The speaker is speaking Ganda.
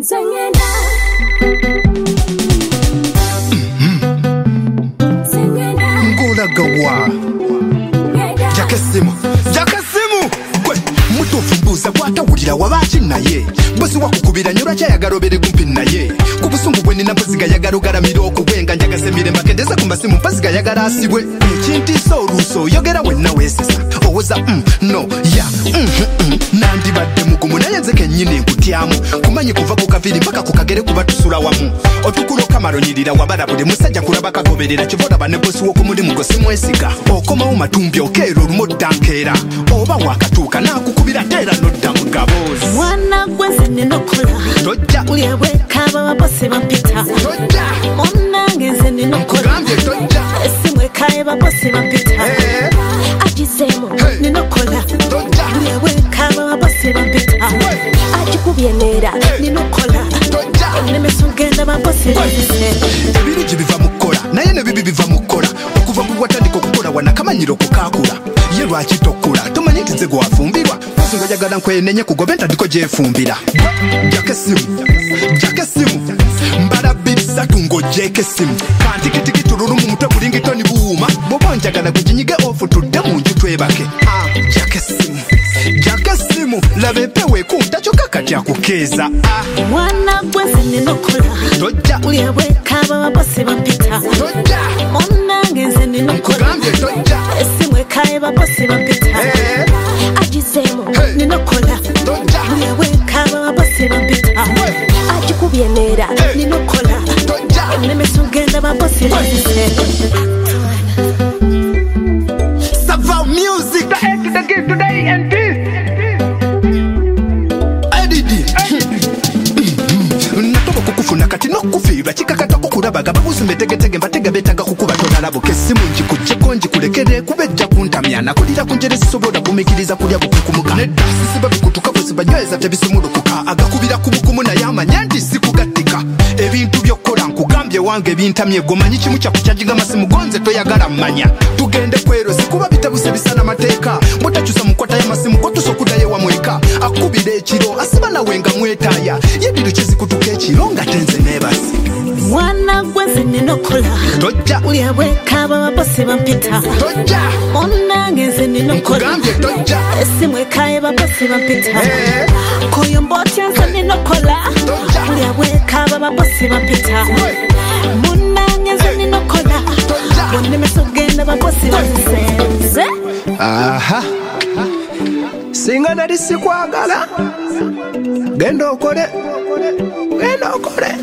Zengena. Zengena. Ngola gawa. Jakasimu. Gwe mutufu mbuza kwatawulira wabaki naye. Bosi wakukubira nyura kyayagala obere kumpi naye. Kubusungu bwe nina mpoziga yagala ogaramira okuwenga njagase mirembe kendeza ku masimu mpoziga yagala asibwe. Ekintiisa oluuso yogera wenna weesesa. Owoza no ya nandibadde mugumu naye nze kennyini nkutyamu. Kumanyi kuva ku kaviri mpaka ku kagere kuba tusula wamu. Otukulo kamalonyirira wabala buli musajja kulaba kagoberera kiboolaba ne bosi w'okumulimu gwe simwesiga. Okomawo matumbi okeera olumodda nkeera. Oba wakatuuka naakukubira teera nodda mu gaboozi. Mwana gwenze ninokola. Tojja. Ulya bwekaba babosi bampita. Tojja. Munnange nze ninokola. Nkugambye tojja. Esimwe kaye babosi bampita. Agizeemu ninokola. Tojja. Ulya bwekaba babosi bampita. Agikubye neera ninokola. Tojja. Ennemeso ngenda babosi bampise. Ebirungi biva mu kukola naye ne bibi biva mu kukola. Okuva bwe watandika okukola wanakamanyiro kukaakula. Ye lwaki tokkula tomanyi nti nze gwafumbirwa. Nga jagala nkwenenye kugobe ntandiko gyefumbira. Jakesimu mbala bisatu ng'ogyeko essimu. Kantikitiki tululu mu mutwe bulingitoni buwuma. Bw'oba njagala gwe kinyige ofu tudde mu nju twebake. Jakesimu laba empewo ekunta kyokka kati akukeeza. Mwana gwenze ninokola. Tojja. Ulya bwekaba babosi bampita. Tojja. Munnange nze ninokola. Nkugambye tojja. Esimwe kaye babosi bampita. Agizeemu ninokola. Tojja. Ulya bwekaba babosi bampita. Agikubye neera ninokola. Tojja. Ennemeso ngenda babosi bampise. Savao music. The end to the game today and this. Natoka kukufuna kati nokufiirwa kikakatako kulabaga babuzi mbetegetege mbatega betaga kukuba tonalabo kesimu njikugyeko njikulekere kubejja kuntamya nakulira kunjere sisobola kumikiriza kulya bukukumuga nedda sisiba bikutuka bwesi banyweza tebisumulukuka agakubira ku bukumu naye amanya nti sikugattika ebintu byokkola nkugambye wange ebintamye gomanyi kimu kyakukyajinga masimu gonze toyagala mmanya tugende kwerozi kuba bitabuse bisana mateeka mutakyusa mukwata y'amasimu gotusokuddayo wamweka akubira ekiro asiba nawe nga mwetaaya yebiru kizikutuka ekiro nga tenze neebasi. Mwana gwenze ninokola. Tojja. Ulya bwekaba babosi bampita. Tojja. Munnange nze ninokola. Nkugambye tojja. Esimwe kaye babosi bampita. Koyo mbotya nze ninokola. Tojja. Ulya bwekaba babosi bampita. Munnange nze ninokola. Tojja. Ennemeso ngenda babosi bampise. Aha. Singa nali sikwagala. Genda okole.